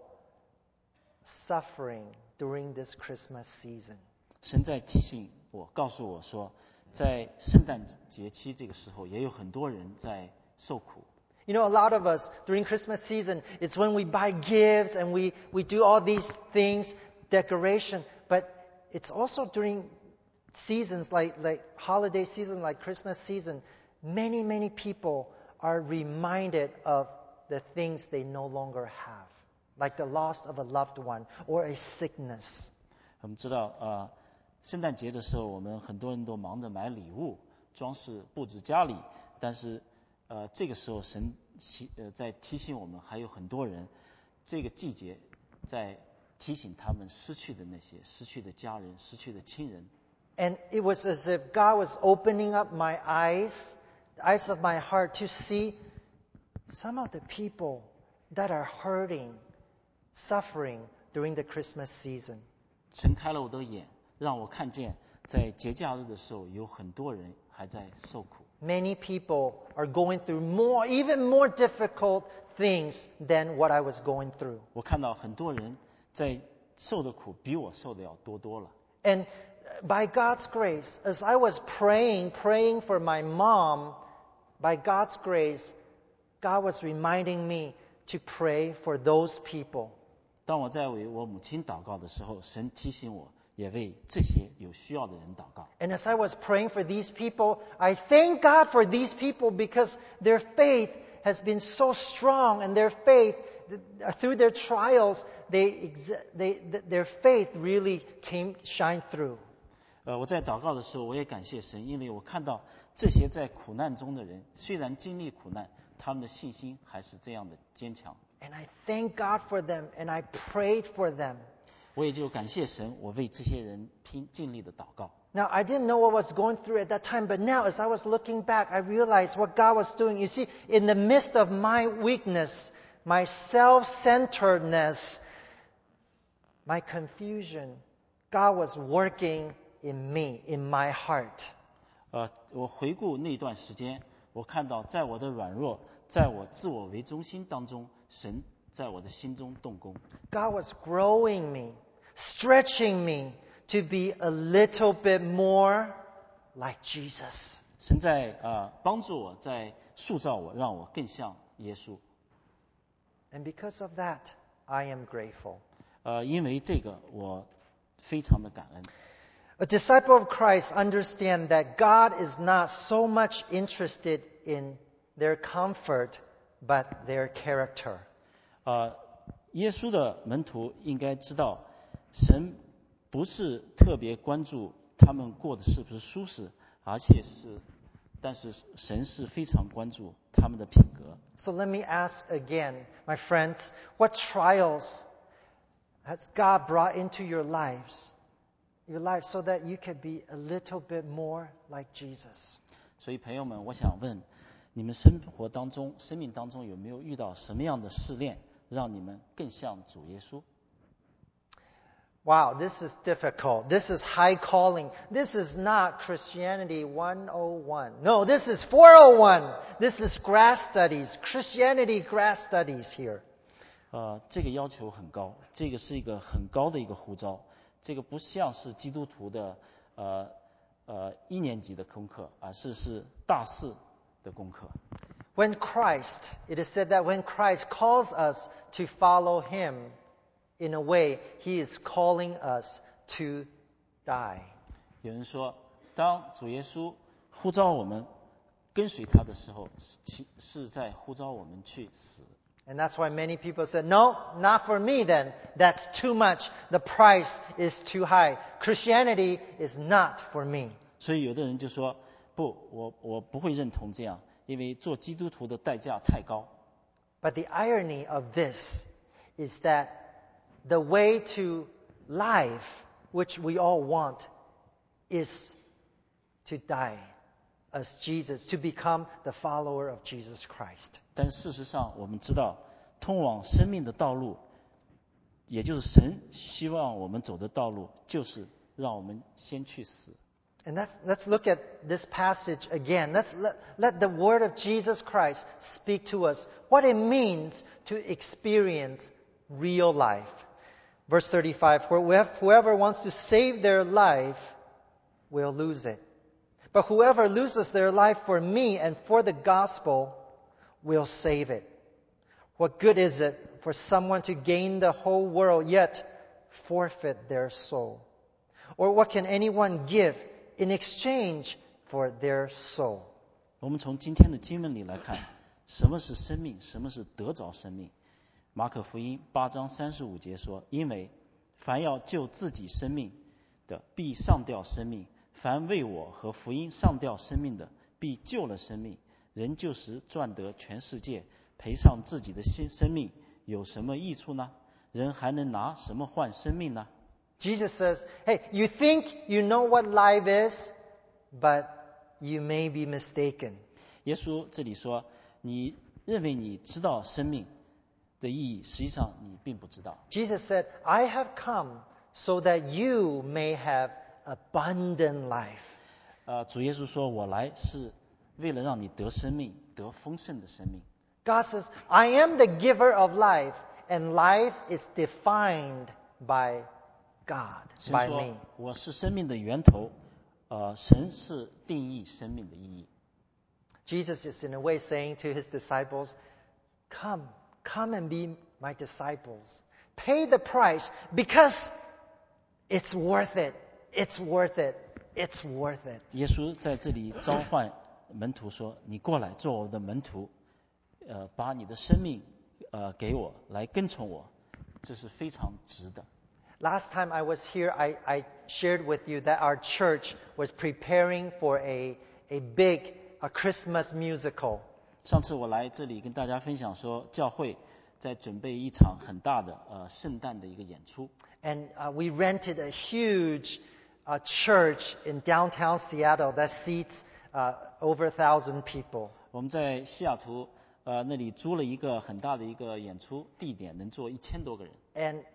suffering during this Christmas season. 神在提醒我，告诉我说，在圣诞节期这个时候，也有很多人在受苦。 You know, a lot of us during Christmas season, it's when we buy gifts and we, we do all these things, decoration, but it's also during seasons like, like holiday season, like Christmas season, many, many people are reminded of the things they no longer have, like the loss of a loved one or a sickness. 我们知道啊、呃，圣诞节的时候，我们很多人都忙着买礼物、装饰、布置家里，但是呃，这个时候神提呃在提醒我们，还有很多人，这个季节在提醒他们失去的那些、失去的家人、失去的亲人。 And it was as if God was opening up my eyes, the eyes of my heart, to see some of the people that are hurting, suffering during the Christmas season. 神开了我的眼，让我看见，在节假日的时候，有很多人还在受苦。 Many people are going through more, even more difficult things than what I was going through. 我看到很多人在受的苦比我受的要多多了。 And by God's grace, as I was praying, praying for my mom, by God's grace, God was reminding me to pray for those people. 当我在为我母亲祷告的时候，神提醒我，也为这些有需要的人祷告。 And as I was praying for these people, I thank God for these people because their faith has been so strong, and their faith, through their trials, they, they, their faith really came, shine through. 呃，我在祷告的时候，我也感谢神，因为我看到这些在苦难中的人，虽然经历苦难，他们的信心还是这样的坚强。 And I thank God for them, and I prayed for them. 我也就感谢神，我为这些人拼尽力的祷告。 Now, I didn't know what I was going through at that time, but now as I was looking back, I realized what God was doing. You see, in the midst of my weakness, my self-centeredness, my confusion, God was working in me, in my heart. 呃，我回顾那段时间，我看到在我的软弱，在我自我为中心当中，神在我的心中动工。 God was growing me, stretching me to be a little bit more like Jesus. 神在呃帮助我，在塑造我，让我更像耶稣。 And because of that, I am grateful. 呃，因为这个，我非常的感恩。 A disciple of Christ understands that God is not so much interested in their comfort, but their character. 呃，耶稣的门徒应该知道，神不是特别关注他们过的是不是舒适，而且是，但是神是非常关注他们的品格。 So let me ask again, my friends, what trials has God brought into your lives? Your life so that you can be a little bit more like Jesus. 所以朋友们，我想问，你们生活当中、生命当中有没有遇到什么样的试炼，让你们更像主耶稣？ Wow, this is difficult. This is high calling. This is not Christianity one oh one. No, this is four oh one. This is grad studies, Christianity grad studies here. 呃，这个要求很高，这个是一个很高的一个呼召。这个不像是基督徒的呃呃一年级的功课，而是是大四的功课。 When Christ, it is said that when Christ calls us to follow Him, in a way, He is calling us to die. 有人说，当主耶稣呼召我们跟随他的时候，是是在呼召我们去死。 And that's why many people said, no, not for me then. That's too much. The price is too high. Christianity is not for me. 所以有的人就说，不，我我不会认同这样，因为做基督徒的代价太高。 But the irony of this is that the way to life, which we all want, is to die as Jesus, to become the follower of Jesus Christ. 但事实上，我们知道，通往生命的道路，也就是神希望我们走的道路，就是让我们先去死。 And let's, let's look at this passage again. Let's let, let the word of Jesus Christ speak to us what it means to experience real life. Verse thirty-five, whoever wants to save their life will lose it. But whoever loses their life for me and for the gospel will save it. What good is it for someone to gain the whole world yet forfeit their soul? Or what can anyone give in exchange for their soul? 我们从今天的经文里来看，什么是生命，什么是得着生命。马可福音八章三十五节说，因为凡要救自己生命的，必上吊生命；凡为我和福音上吊生命的，必救了生命。人就实赚得全世界，赔上自己的生命，有什么益处呢？人还能拿什么换生命呢？ Jesus says, hey, you think you know what life is, but you may be mistaken. 耶稣这里说，你认为你知道生命的意义，实际上你并不知道。 Jesus said, I have come so that you may have abundant life. 呃，主耶稣说，我来是为了让你得生命，得丰盛的生命。 God says, I am the giver of life, and life is defined by God, 神 by 说 me. 我是生命的源头，呃，神是定义生命的意义。 Jesus is in a way saying to his disciples, come, come and be my disciples. Pay the price because it's worth it. It's worth it. It's worth it. 耶稣在这里召唤门徒说：“你过来做我的门徒， 呃把你的生命呃给我来跟从我，这是非常值的。 Last time I was here, I, I shared with you that our church was preparing for a, a big a Christmas musical. 上次我来这里跟大家分享说，教会在准备一场很大的呃圣诞的一个演出。 And uh, we rented a huge uh, church in downtown Seattle that seats uh, over a thousand people. 我们在西雅图呃那里租了一个很大的一个演出地点，能坐一千多个人。 And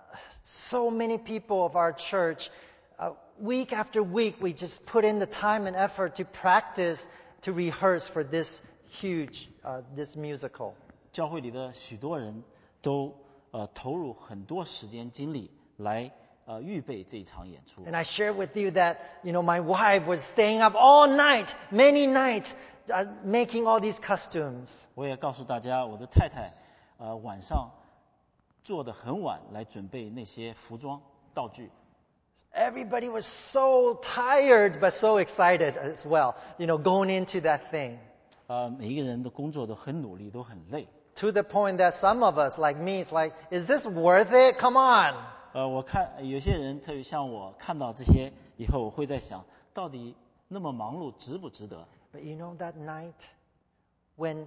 so many people of our church, uh, week after week, we just put in the time and effort to practice, to rehearse for this huge, uh, this musical. 教会里的许多人都呃投入很多时间精力来呃预备这一场演出。 And I shared with you that, you know, my wife was staying up all night, many nights, uh, making all these costumes. 我也告诉大家，我的太太呃晚上做得很晚来准备那些服装道具。 Everybody was so tired but so excited as well, you know, going into that thing. 呃每一个人的工作都很努力，都很累。 To the point that some of us, like me, is like, is this worth it? Come on. 呃我看有些人，特别像我，看到这些以后，我会在想，到底那么忙碌值不值得？ But you know that night when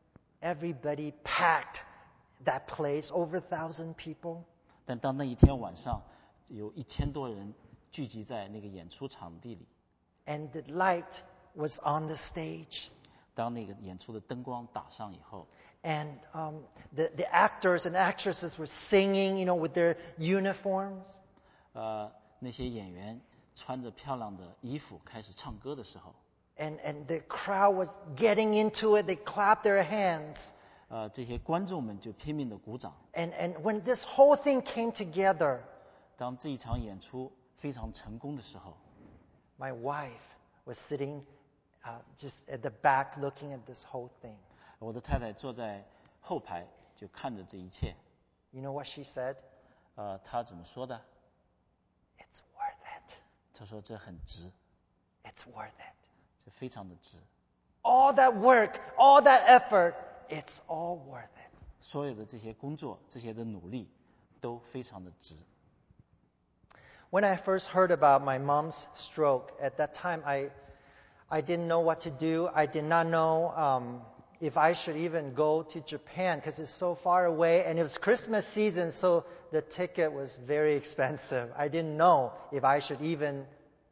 everybody packed that place, over a thousand people, 但当那一天晚上有一千多人聚集在那个演出场地里， and the light was on the stage, 当那个演出的灯光打上以后， and um, the, the actors and actresses were singing, you know, with their uniforms, 呃，那些演员穿着漂亮的衣服开始唱歌的时候， and, and the crowd was getting into it. They clapped their hands. 呃，这些观众们就拼命的鼓掌。 And, and when this whole thing came together, 当这一场演出非常成功的时候， my wife was sitting uh, just at the back looking at this whole thing. 我的太太坐在后排就看着这一切。 You know what she said? 呃，她怎么说的？ It's worth it. 她说这很值， It's worth it. 这非常的值。 All that work, all that effort, it's all worth it. 所有的这些工作，这些的努力，都非常的值。 When I first heard about my mom's stroke, at that time I, I didn't know what to do. I did not know um, if I should even go to Japan because it's so far away, and it was Christmas season, so the ticket was very expensive. I didn't know if I should even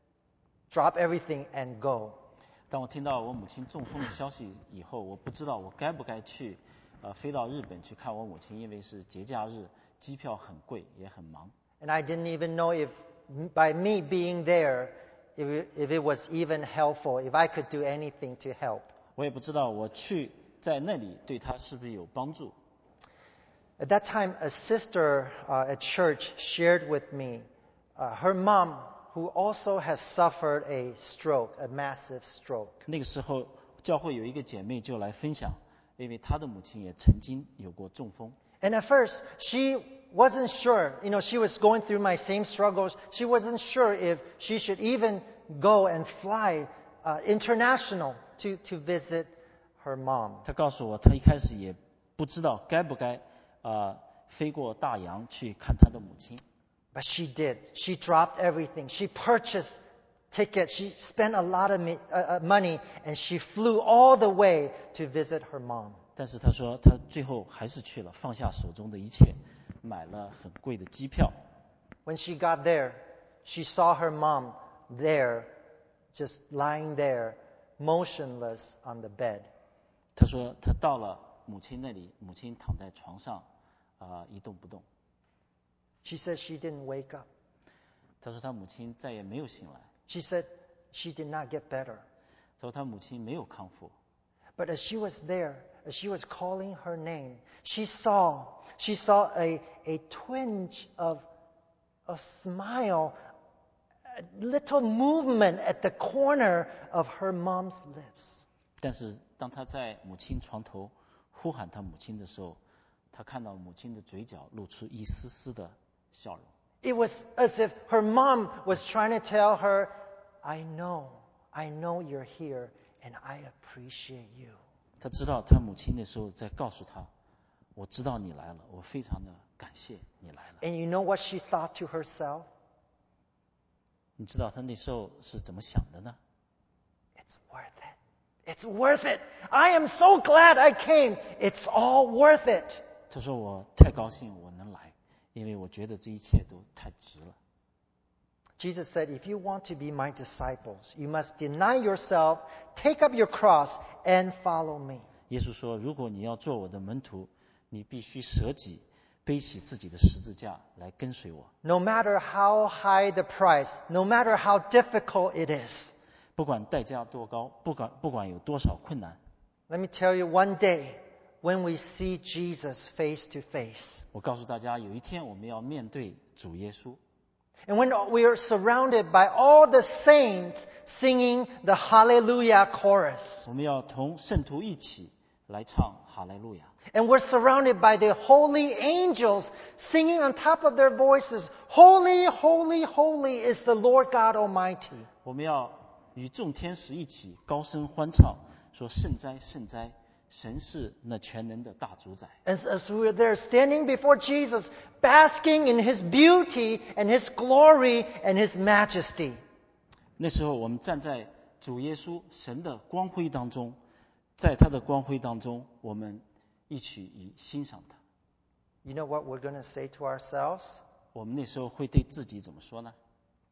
drop everything and go. 当我听到我母亲中风的消息以后，我不知道我该不该去，呃，飞到日本去看我母亲，因为是节假日，机票很贵，也很忙。 And I didn't even know if by me being there, if it, if it was even helpful, if I could do anything to help. 我也不知道我去在那里对她是不是有帮助。 At that time, a sister uh, at church shared with me uh, her mom, who also has suffered a stroke, a massive stroke. 那个时候，教会有一个姐妹就来分享，因为她的母亲也曾经有过中风。 And at first, she wasn't sure. You know, she was going through my same struggles. She wasn't sure if she should even go and fly uh, international to, to visit her mom. 她告诉我，她一开始也不知道该不该啊、呃、飞过大洋去看她的母亲。 But she did. She dropped everything. She purchased tickets. She spent a lot of me, uh, uh, money, and she flew all the way to visit her mom. 但是她说，她最后还是去了，放下手中的一切，买了很贵的机票。 When she got there, she saw her mom there, just lying there, motionless on the bed. 她说，她到了母亲那里，母亲躺在床上，啊、呃，一动不动。 She said she didn't wake up. 她说，她母亲再也没有醒来。 She said she did not get better. 她说，她母亲没有康复。 But as she was there, as she was calling her name, she saw, she saw a, a twinge of a smile, a little movement at the corner of her mom's lips. 但是当她在母亲床头呼喊她母亲的时候，她看到母亲的嘴角露出一丝丝的笑容。 It was as if her mom was trying to tell her, I know, I know you're here, and I appreciate you. 他知道他母亲那时候在告诉他，我知道你来了，我非常的感谢你来了。 And you know what she thought to herself? 你知道他那时候是怎么想的呢？ It's worth it. It's worth it. I am so glad I came. It's all worth it. 他说我太高兴我能来，因为我觉得这一切都太值了。 Jesus said, if you want to be my disciples, you must deny yourself, take up your cross, and follow me. 耶稣说，如果你要做我的门徒，你必须舍己，背起自己的十字架来跟随我。 No matter how high the price, no matter how difficult it is. 不管代价多高，不管不管有多少困难。 Let me tell you, one day, when we see Jesus face to face, 我告诉大家，有一天我们要面对主耶稣， and when we are surrounded by all the saints singing the Hallelujah chorus, 我们要同圣徒一起来唱哈利路亚。 and we're surrounded by the holy angels singing on top of their voices, Holy, holy, holy is the Lord God Almighty. 我们要与众天使一起高声欢唱，说圣哉圣哉，神是那全能的大主宰。 As, as we're there standing before Jesus, basking in His beauty and His glory and His majesty. 那时候我们站在主耶稣神的光辉当中，在他的光辉当中，我们一起以欣赏他。 You know what we're going to say to ourselves? 我们那时候会对自己怎么说呢？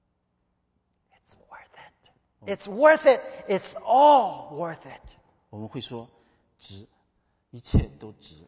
It's worth it. It's worth it. It's all worth it. 我们会说值，一切都值。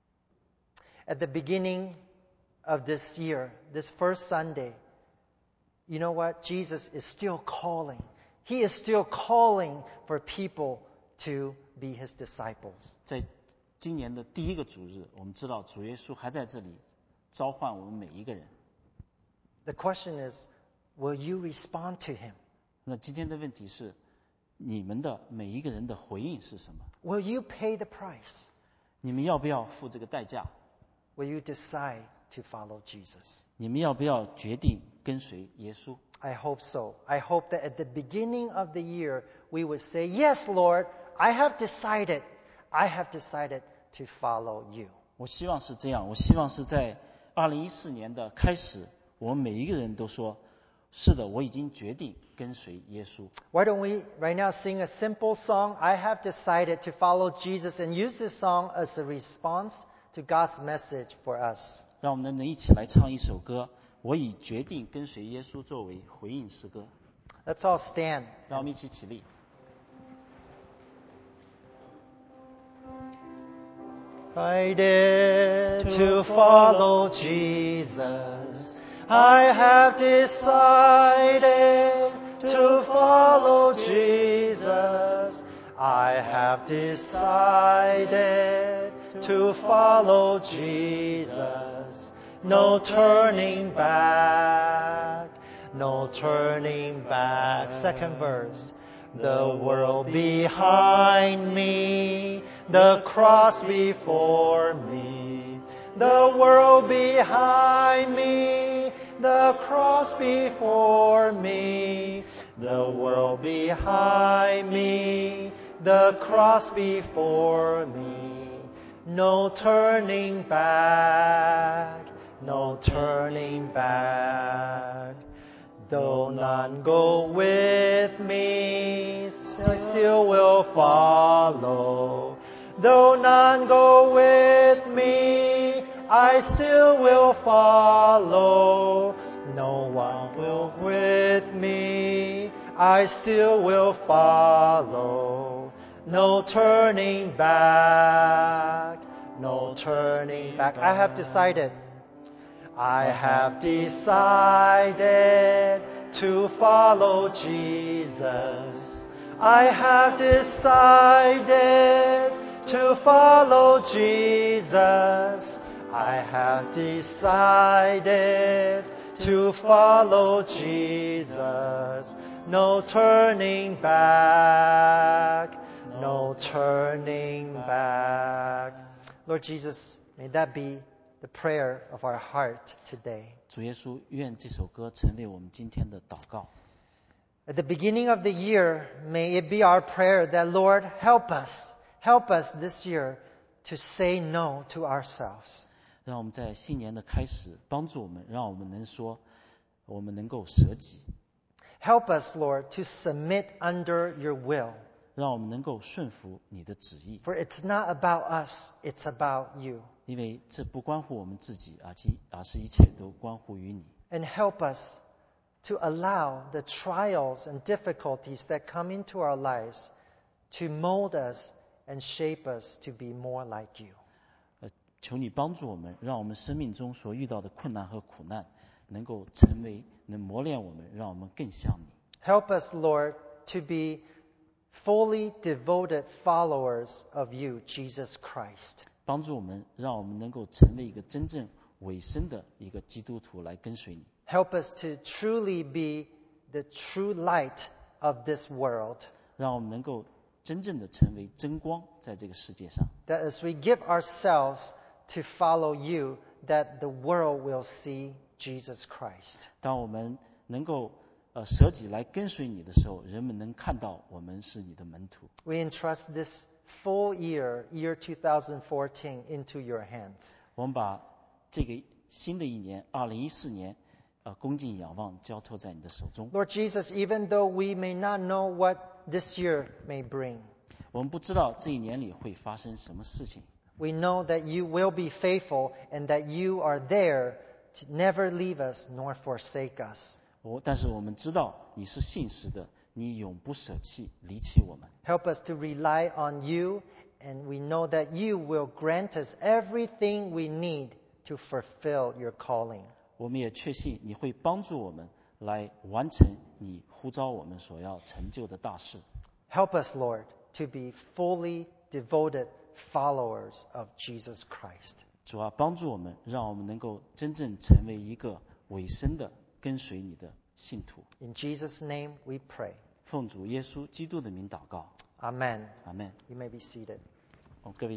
At the beginning of this year, this first Sunday, you know what? Jesus is still calling. He is still calling for people to be His disciples. 在今年的第一个主日，我们知道主耶稣还在这里召唤我们每一个人。 The question is, will you respond to Him? 那今天的问题是，你们的每一个人的回应是什么？ Will you pay the price? 你们要不要付这个代价？ Will you decide to follow Jesus? 你们要不要决定跟随耶稣？ I hope so. I hope that at the beginning of the year, we would say, Yes, Lord, I have decided. I have decided to follow you. 我希望是这样，我希望是在二零一四年的开始，我们每一个人都说，是的，我已经决定跟随耶稣。 Why don't we right now sing a simple song, I have decided to follow Jesus, and use this song as a response to God's message for us. 让我们能不能一起来唱一首歌？我已决定跟随耶稣，作为回应诗歌。 Let's all stand. 让我们一起起立。 Decided to follow Jesus. I have decided to follow Jesus. I have decided to follow Jesus. No turning back, no turning back. Second verse. The world behind me, the cross before me. The world behind me, the cross before me. The world behind me, the cross before me. No turning back, no turning back. Though none go with me, I still will follow. Though none go with me, I still will follow. No one will with me, I still will follow. No turning back, no turning back. I have decided. I have decided to follow Jesus. I have decided to follow Jesus. I have decided to follow Jesus. No turning back, no turning back. Lord Jesus, may that be the prayer of our heart today. 主耶稣，愿这首歌成为我们今天的祷告。 At the beginning of the year, may it be our prayer that, Lord, help us. Help us this year to say no to ourselves. 让我们在新年的开始帮助我们，让我们能说，我们能够舍己。 Help us, Lord, to submit under your will. 让我们能够顺服你的旨意。 For it's not about us, it's about you. 因为这不关乎我们自己，而且而是一切都关乎于你。 And help us to allow the trials and difficulties that come into our lives to mold us and shape us to be more like you. 呃，求你帮助我们，让我们生命中所遇到的困难和苦难，能够成为能磨练我们，让我们更像你。 Help us, Lord, to be fully devoted followers of you, Jesus Christ. 帮助我们，让我们能够成为一个真正委身的一个基督徒来跟随你。 Help us to truly be the true light of this world. 让我们能够真正的成为真光，在这个世界上。 That as we give ourselves to follow you, that the world will see Jesus Christ. 当我们能够呃舍己来跟随你的时候，人们能看到我们是你的门徒。 We entrust this full year, year twenty fourteen, into your hands. 我们把这个新的一年，二零一四年，呃，恭敬仰望，交托在你的手中。 Lord Jesus, even though we may not know what this year may bring, 我们不知道这一年里会发生什么事情， we know that you will be faithful and that you are there to never leave us nor forsake us. 我但是我们知道你是信实的，你永不舍弃离弃我们。 Help us to rely on you, and we know that you will grant us everything we need to fulfill your calling. 我们也确信你会帮助我们来完成你呼召我们所要成就的大事。 Help us, Lord, to be fully devoted followers of Jesus Christ. 主啊，帮助我们，让我们能够真正成为一个委身的跟随你的信徒。 In Jesus' name we pray. 奉主耶稣基督的名祷告， Amen. 阿们。 You may be seated. 哦，各位。